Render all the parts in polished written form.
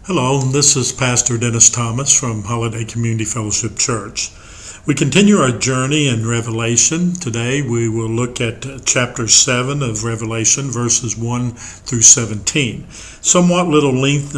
Hello, this is Pastor Dennis Thomas from Holiday Community Fellowship Church. We continue our journey in Revelation. Today we will look at chapter 7 of Revelation, verses 1 through 17. Somewhat little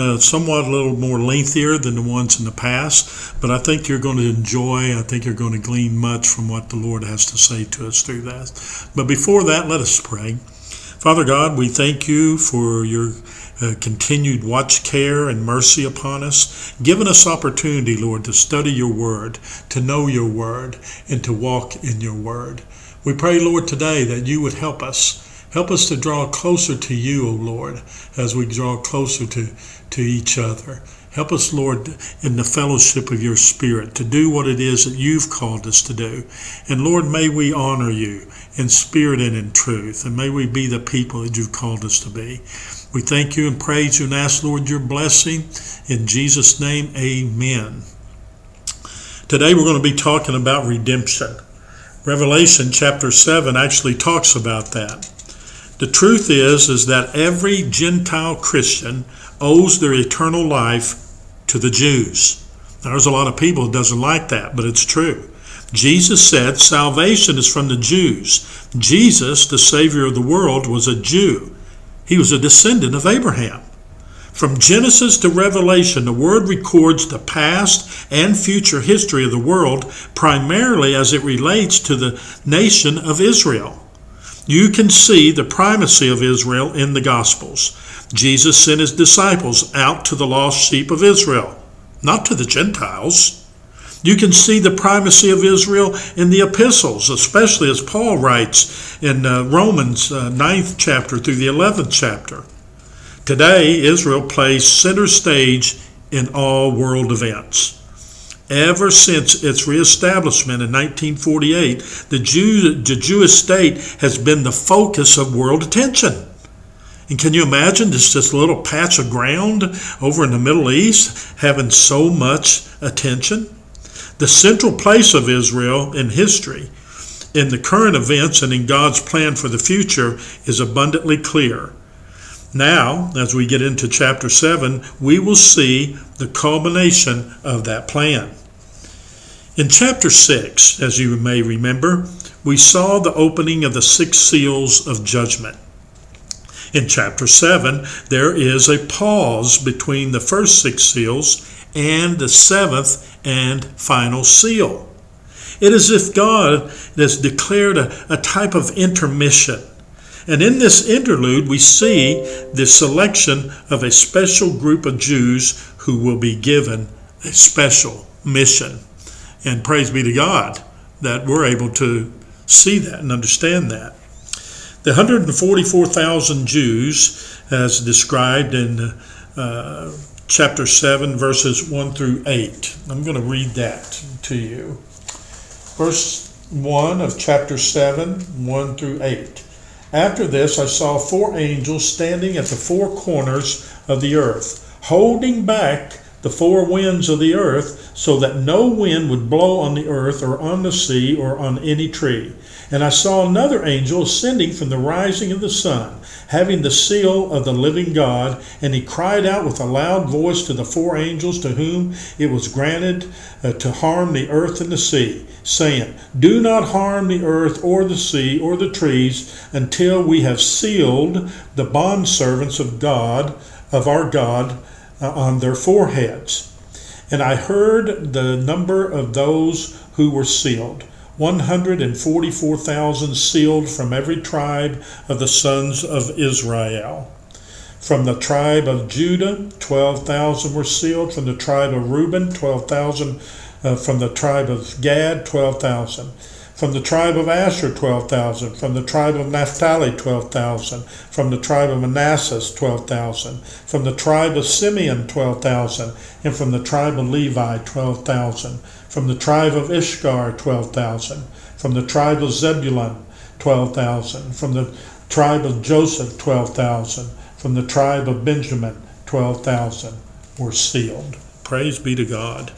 more lengthier than the ones in the past, but I think you're going to enjoy, I think you're going to glean much from what the Lord has to say to us through that. But before that, let us pray. Father God, we thank you for your continued watch, care, and mercy upon us, giving us opportunity, Lord, to study your word, to know your word, and to walk in your word. We pray, Lord, today that you would help us. Help us to draw closer to you, O Lord, as we draw closer to each other. Help us, Lord, in the fellowship of your Spirit to do what it is that you've called us to do. And Lord, may we honor you in spirit and in truth, and may we be the people that you've called us to be. We thank you and praise you and ask, Lord, your blessing. In Jesus' name, amen. Today we're going to be talking about redemption. Revelation chapter 7 actually talks about that. The truth is that every Gentile Christian owes their eternal life to the Jews. Now, there's a lot of people who doesn't like that, but it's true. Jesus said salvation is from the Jews. Jesus, the Savior of the world, was a Jew. He was a descendant of Abraham. From Genesis to Revelation, the Word records the past and future history of the world, primarily as it relates to the nation of Israel. You can see the primacy of Israel in the Gospels. Jesus sent his disciples out to the lost sheep of Israel, not to the Gentiles. You can see the primacy of Israel in the epistles, especially as Paul writes in Romans 9th chapter through the 11th chapter. Today, Israel plays center stage in all world events. Ever since its reestablishment in 1948, the Jewish state has been the focus of world attention. And can you imagine this little patch of ground over in the Middle East having so much attention? The central place of Israel in history, in the current events, and in God's plan for the future is abundantly clear. Now, as we get into chapter 7, we will see the culmination of that plan. In chapter 6, as you may remember, we saw the opening of the 6 seals of judgment. In chapter 7, there is a pause between the first 6 seals and the 7th and final seal. It is as if God has declared a type of intermission. And in this interlude, we see the selection of a special group of Jews who will be given a special mission. And praise be to God that we're able to see that and understand that. The 144,000 Jews, as described in chapter 7, verses 1 through 8. I'm going to read that to you. Verse 1 of chapter 7, 1 through 8. After this I saw 4 angels standing at the 4 corners of the earth, holding back the 4 winds of the earth, so that no wind would blow on the earth or on the sea or on any tree. And I saw another angel ascending from the rising of the sun, having the seal of the living God, and he cried out with a loud voice to the 4 angels to whom it was granted to harm the earth and the sea, saying, Do not harm the earth or the sea or the trees until we have sealed the bondservants of God, of our God, on their foreheads. And I heard the number of those who were sealed, 144,000 sealed from every tribe of the sons of Israel. From the tribe of Judah, 12,000 were sealed. From the tribe of Reuben, 12,000. From the tribe of Gad, 12,000. From the tribe of Asher, 12,000. From the tribe of Naphtali, 12,000. From the tribe of Manasseh, 12,000. From the tribe of Simeon, 12,000. And from the tribe of Levi, 12,000. From the tribe of Issachar, 12,000. From the tribe of Zebulun, 12,000. From the tribe of Joseph, 12,000. From the tribe of Benjamin, 12,000 were sealed. Praise be to God.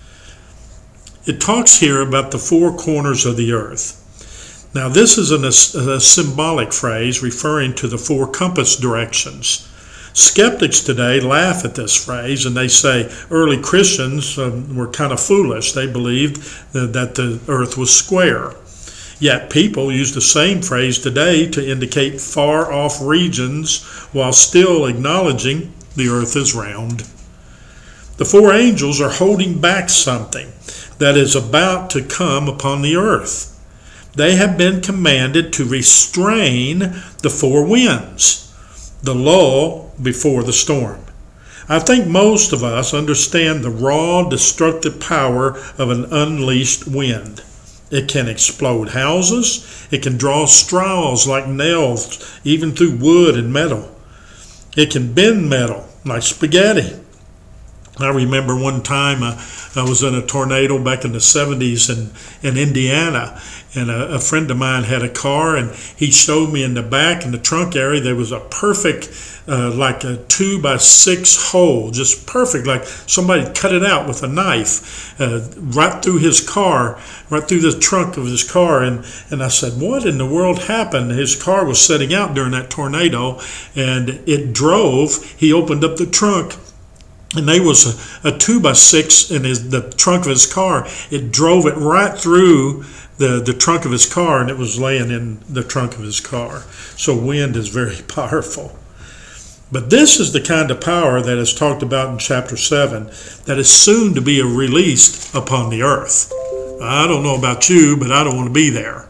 It talks here about the 4 corners of the earth. Now, this is a symbolic phrase referring to the 4 compass directions. Skeptics today laugh at this phrase, and they say early Christians were kind of foolish. They believed that the earth was square. Yet people use the same phrase today to indicate far-off regions while still acknowledging the earth is round. The four angels are holding back something that is about to come upon the earth. They have been commanded to restrain the four winds, the lull before the storm. I think most of us understand the raw, destructive power of an unleashed wind. It can explode houses. It can draw straws like nails, even through wood and metal. It can bend metal like spaghetti. I remember one time I was in a tornado back in the 70s in Indiana, and a friend of mine had a car, and he showed me in the back, in the trunk area, there was a perfect, like a 2x6 hole, just perfect, like somebody cut it out with a knife, right through his car, right through the trunk of his car. And I said, what in the world happened? His car was setting out during that tornado, and it drove. He opened up the trunk, and there was a 2x6 in the trunk of his car. It drove it right through the trunk of his car, and it was laying in the trunk of his car. So wind is very powerful. But this is the kind of power that is talked about in chapter 7 that is soon to be released upon the earth. I don't know about you, but I don't want to be there.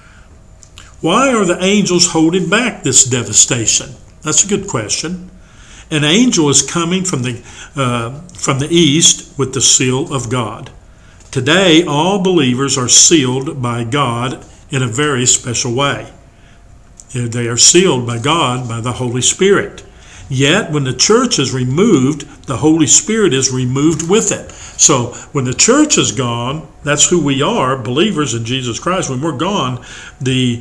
Why are the angels holding back this devastation? That's a good question. An angel is coming from the east with the seal of God. Today, all believers are sealed by God in a very special way. They are sealed by God by the Holy Spirit. Yet, when the church is removed, the Holy Spirit is removed with it. So, when the church is gone, that's who we are, believers in Jesus Christ. When we're gone, the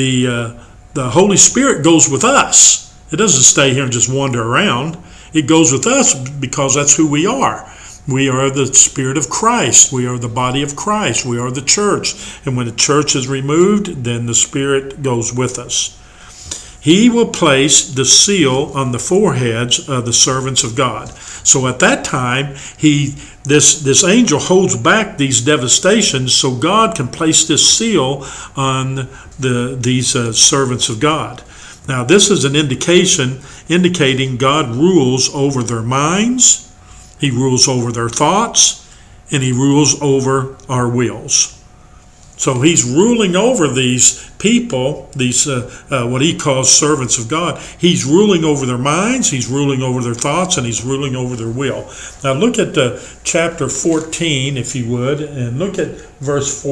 Holy Spirit goes with us. It doesn't stay here and just wander around. It goes with us because that's who we are. We are the Spirit of Christ. We are the body of Christ. We are the church. And when the church is removed, then the Spirit goes with us. He will place the seal on the foreheads of the servants of God. So at that time, this angel holds back these devastations so God can place this seal on these servants of God. Now, this is an indicating God rules over their minds, He rules over their thoughts, and He rules over our wills. So He's ruling over these people, these what He calls servants of God. He's ruling over their minds, He's ruling over their thoughts, and He's ruling over their will. Now, look at chapter 14, if you would, and look at verse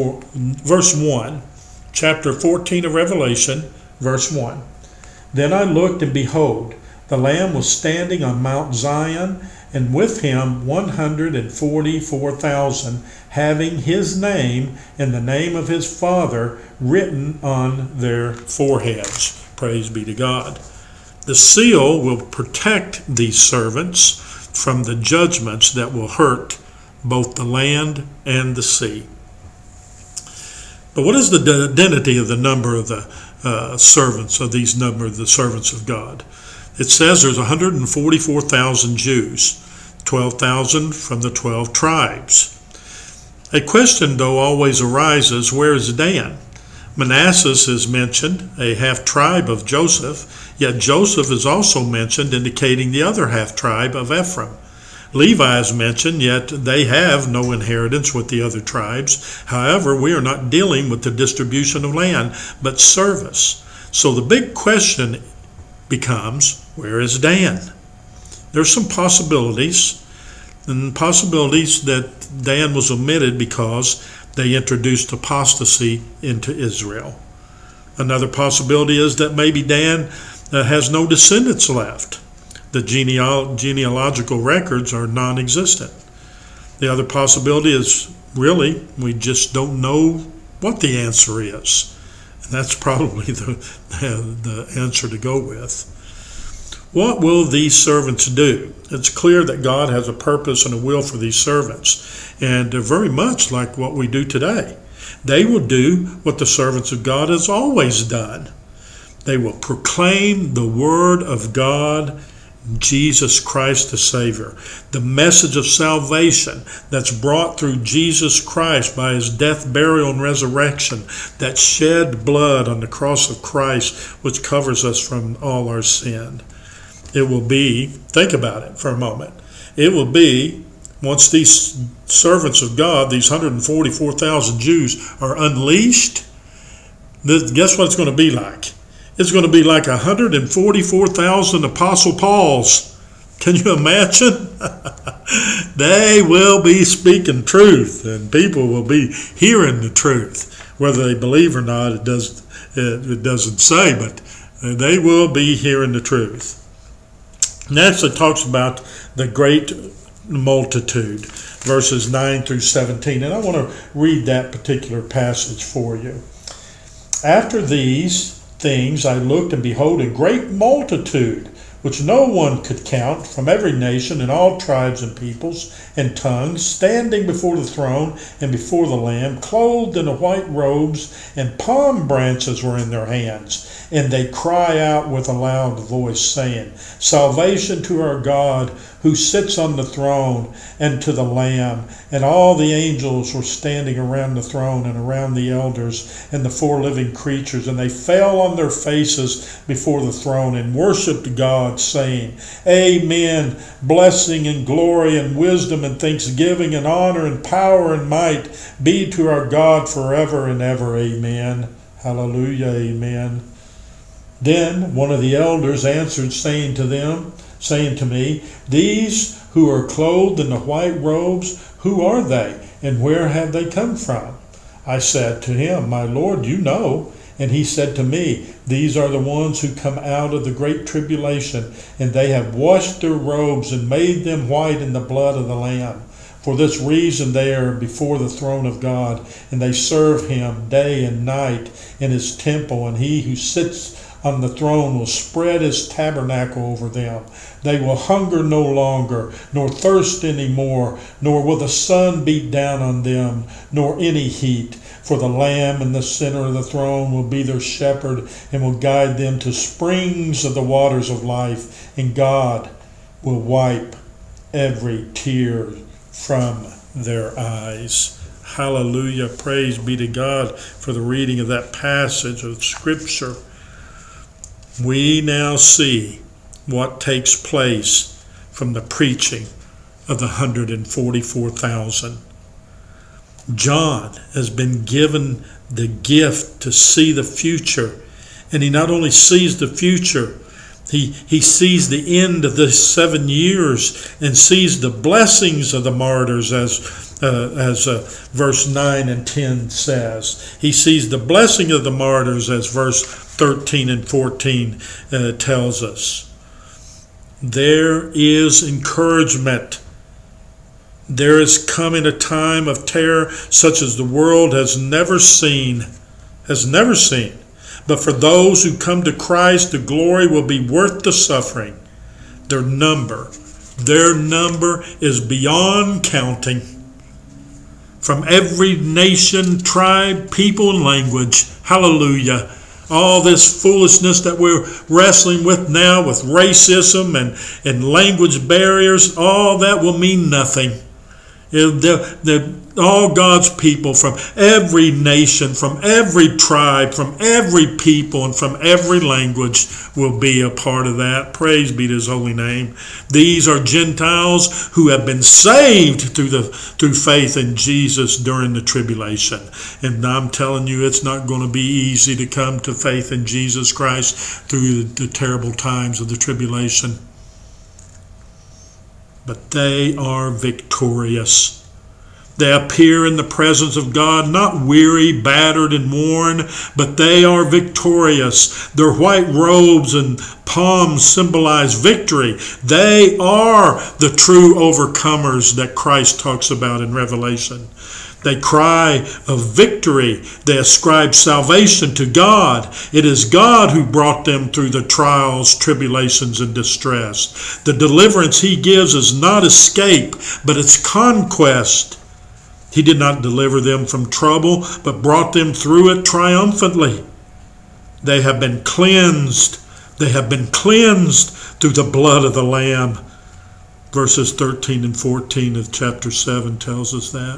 1. Chapter 14 of Revelation, verse 1. Then I looked, and behold, the Lamb was standing on Mount Zion, and with him 144,000, having his name and the name of his Father written on their foreheads. Praise be to God. The seal will protect these servants from the judgments that will hurt both the land and the sea. But what is the identity of the number of the servants of these number of the servants of God? It says there's 144,000 Jews, 12,000 from the 12 tribes. A question, though, always arises, where is Dan? Manasseh is mentioned, a half-tribe of Joseph, yet Joseph is also mentioned, indicating the other half-tribe of Ephraim. Levi is mentioned, yet they have no inheritance with the other tribes. However, we are not dealing with the distribution of land, but service. So the big question becomes, where is Dan? There's some possibilities, and possibilities that Dan was omitted because they introduced apostasy into Israel. Another possibility is that maybe Dan has no descendants left. The genealogical records are non-existent. The other possibility is, really, we just don't know what the answer is. And that's probably the answer to go with. What will these servants do? It's clear that God has a purpose and a will for these servants, and they're very much like what we do today. They will do what the servants of God has always done. They will proclaim the word of God Jesus Christ the Savior. The message of salvation that's brought through Jesus Christ by his death, burial, and resurrection, that shed blood on the cross of Christ, which covers us from all our sin. It will be, think about it for a moment, it will be, once these servants of God, these 144,000 Jews, are unleashed, guess what it's going to be like? It's going to be like 144,000 Apostle Pauls. Can you imagine? They will be speaking truth, and people will be hearing the truth. Whether they believe or not, it doesn't say, but they will be hearing the truth. Next, it talks about the great multitude, verses 9 through 17. And I want to read that particular passage for you. After these things I looked, and behold, a great multitude, which no one could count, from every nation and all tribes and peoples and tongues, standing before the throne and before the Lamb, clothed in white robes, and palm branches were in their hands. And they cry out with a loud voice, saying, Salvation to our God, who sits on the throne, and to the Lamb. And all the angels were standing around the throne and around the elders and the four living creatures. And they fell on their faces before the throne and worshipped God, saying, Amen. Blessing and glory and wisdom and thanksgiving and honor and power and might be to our God forever and ever. Amen. Hallelujah. Amen. Then one of the elders answered, saying to me, These who are clothed in the white robes, who are they, and where have they come from? I said to him, My Lord, you know. And he said to me, These are the ones who come out of the great tribulation, and they have washed their robes and made them white in the blood of the Lamb. For this reason they are before the throne of God, and they serve him day and night in his temple, and he who sits on the throne will spread his tabernacle over them. They will hunger no longer, nor thirst any more, nor will the sun beat down on them, nor any heat. For the Lamb in the center of the throne will be their shepherd, and will guide them to springs of the waters of life, and God will wipe every tear from their eyes. Hallelujah. Praise be to God for the reading of that passage of Scripture. We now see what takes place from the preaching of the 144,000. John has been given the gift to see the future. And he not only sees the future, he sees the end of the 7 years and sees the blessings of the martyrs as verse 9 and 10 says. He sees the blessing of the martyrs as verse 13 and 14 tells us. There is encouragement. There is coming a time of terror such as the world has never seen. But for those who come to Christ, the glory will be worth the suffering. Their number is beyond counting. From every nation, tribe, people, and language. Hallelujah. All this foolishness that we're wrestling with now with racism and language barriers, all that will mean nothing. All God's people from every nation, from every tribe, from every people, and from every language will be a part of that. Praise be to his holy name. These are Gentiles who have been saved through faith in Jesus during the tribulation. And I'm telling you, it's not going to be easy to come to faith in Jesus Christ through the terrible times of the tribulation. But they are victorious. They appear in the presence of God, not weary, battered, and worn, but they are victorious. Their white robes and palms symbolize victory. They are the true overcomers that Christ talks about in Revelation. They cry of victory. They ascribe salvation to God. It is God who brought them through the trials, tribulations, and distress. The deliverance he gives is not escape, but it's conquest. He did not deliver them from trouble, but brought them through it triumphantly. They have been cleansed. They have been cleansed through the blood of the Lamb. Verses 13 and 14 of chapter 7 tells us that.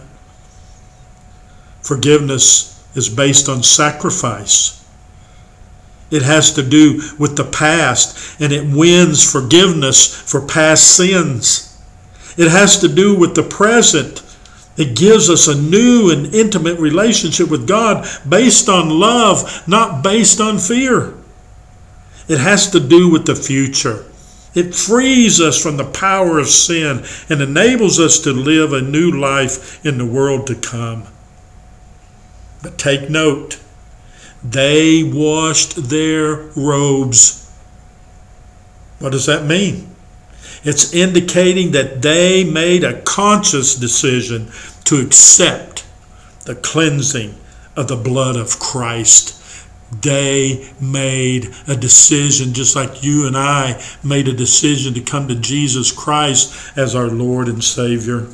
Forgiveness is based on sacrifice. It has to do with the past, and it wins forgiveness for past sins. It has to do with the present. It gives us a new and intimate relationship with God based on love, not based on fear. It has to do with the future. It frees us from the power of sin and enables us to live a new life in the world to come. But take note, they washed their robes. What does that mean? It's indicating that they made a conscious decision to accept the cleansing of the blood of Christ. They made a decision, just like you and I made a decision to come to Jesus Christ as our Lord and Savior.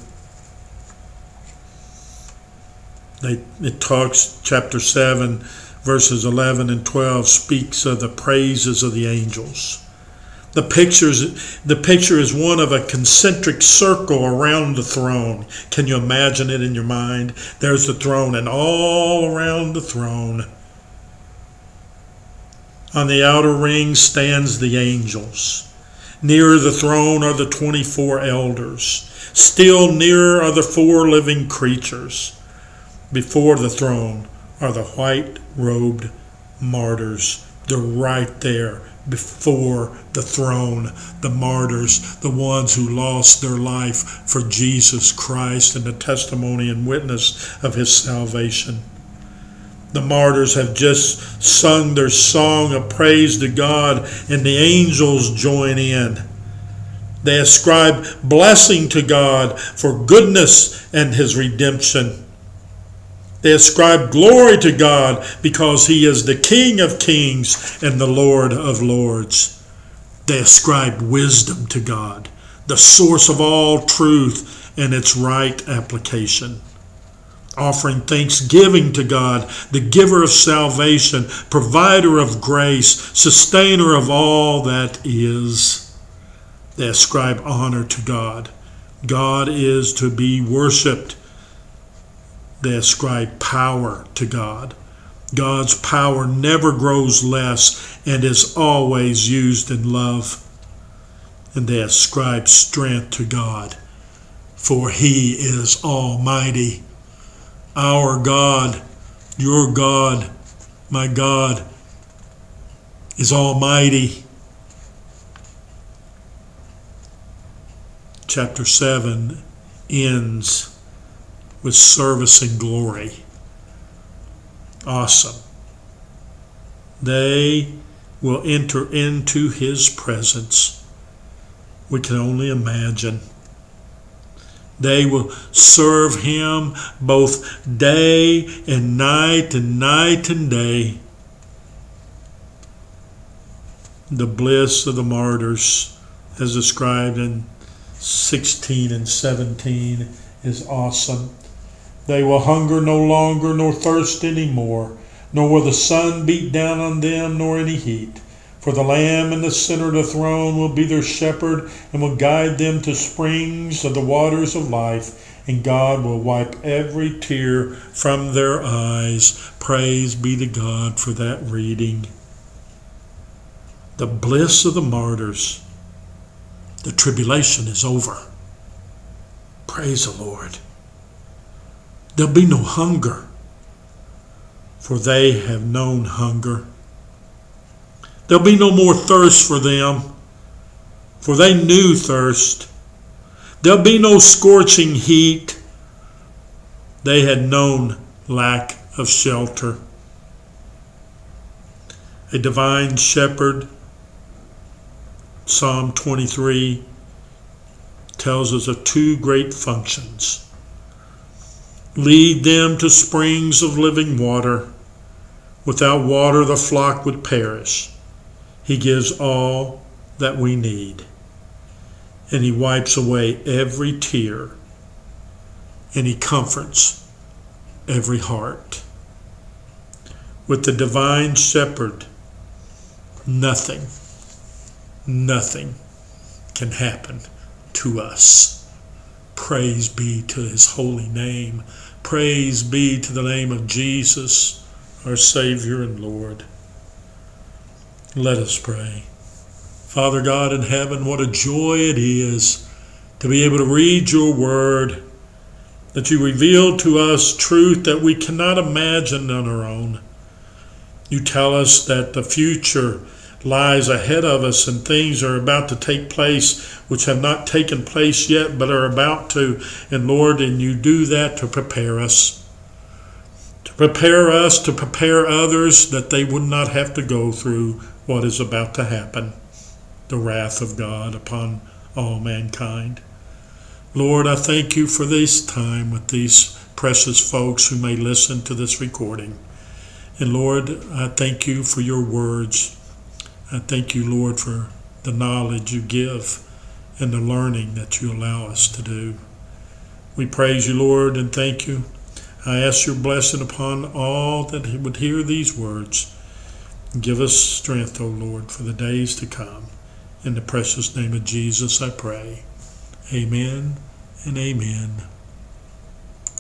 It talks, chapter 7, verses 11 and 12, speaks of the praises of the angels. The picture is one of a concentric circle around the throne. Can you imagine it in your mind? There's the throne, and all around the throne, on the outer ring, stands the angels. Near the throne are the 24 elders. Still nearer are the 4 living creatures. Before the throne are the white-robed martyrs. They're right there before the throne. The martyrs, the ones who lost their life for Jesus Christ and the testimony and witness of his salvation. The martyrs have just sung their song of praise to God, and the angels join in. They ascribe blessing to God for goodness and his redemption. They ascribe glory to God because he is the King of kings and the Lord of lords. They ascribe wisdom to God, the source of all truth and its right application. Offering thanksgiving to God, the giver of salvation, provider of grace, sustainer of all that is. They ascribe honor to God. God is to be worshipped. They ascribe power to God. God's power never grows less and is always used in love. And they ascribe strength to God, for he is almighty. Our God, your God, my God, is almighty. Chapter 7 ends with service and glory. Awesome. They will enter into his presence. We can only imagine. They will serve him both day and night and day. The bliss of the martyrs, as described in 16 and 17, is awesome. They will hunger no longer, nor thirst any more, nor will the sun beat down on them, nor any heat. For the Lamb in the center of the throne will be their shepherd and will guide them to springs of the waters of life, and God will wipe every tear from their eyes. Praise be to God for that reading. The bliss of the martyrs. The tribulation is over. Praise the Lord. There'll be no hunger, for they have known hunger. There'll be no more thirst for them, for they knew thirst. There'll be no scorching heat. They had known lack of shelter. A divine shepherd, Psalm 23, tells us of 2 great functions. Lead them to springs of living water. Without water the flock would perish. He gives all that we need, and he wipes away every tear, and he comforts every heart. With the divine shepherd, nothing nothing can happen to us. Praise be to his holy name. Praise be to the name of Jesus, our Savior and Lord. Let us pray. Father God in heaven, what a joy it is to be able to read your word, that you reveal to us truth that we cannot imagine on our own. You tell us that the future lies ahead of us and things are about to take place which have not taken place yet but are about to. And Lord, and you do that to prepare us. To prepare others that they would not have to go through what is about to happen, the wrath of God upon all mankind. Lord, I thank you for this time with these precious folks who may listen to this recording. And Lord, I thank you for your words. I thank you, Lord, for the knowledge you give and the learning that you allow us to do. We praise you, Lord, and thank you. I ask your blessing upon all that would hear these words. Give us strength, O Lord, for the days to come. In the precious name of Jesus, I pray. Amen and amen.